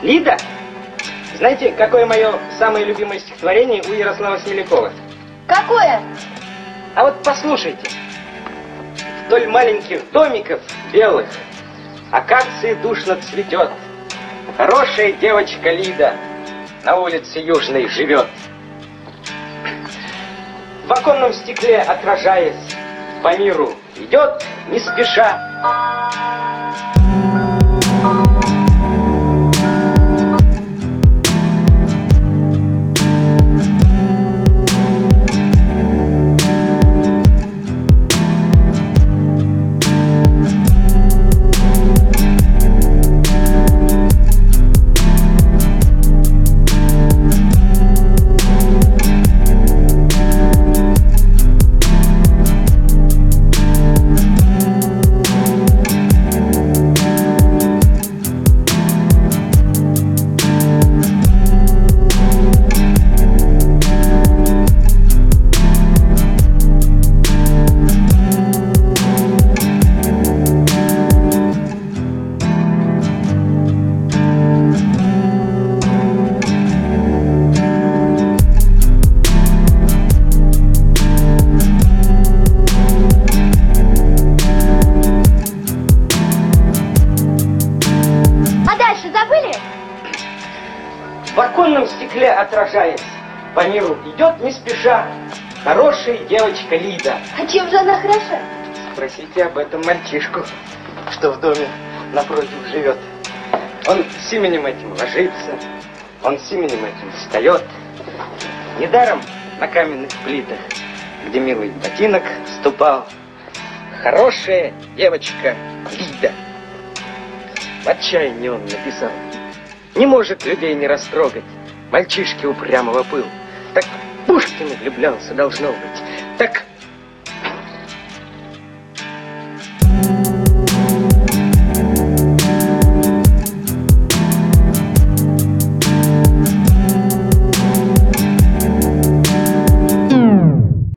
Лида? Знаете, какое мое самое любимое стихотворение у Ярослава Смелякова? Какое? А вот послушайте. Вдоль маленьких домиков белых акация душно цветет. Хорошая девочка Лида на улице Южной живет. В оконном стекле отражаясь, по миру идет не спеша. В оконном стекле отражаясь, по миру идет не спеша хорошая девочка Лида. А чем же она хороша? Спросите об этом мальчишку, что в доме напротив живет. Он с именем этим ложится, он с именем этим встает. Недаром на каменных плитах, где милый ботинок ступал, хорошая девочка Лида. В отчаянии он написал: не может людей не растрогать мальчишки упрямого пыл. Так Пушкин влюблялся, должно быть. Так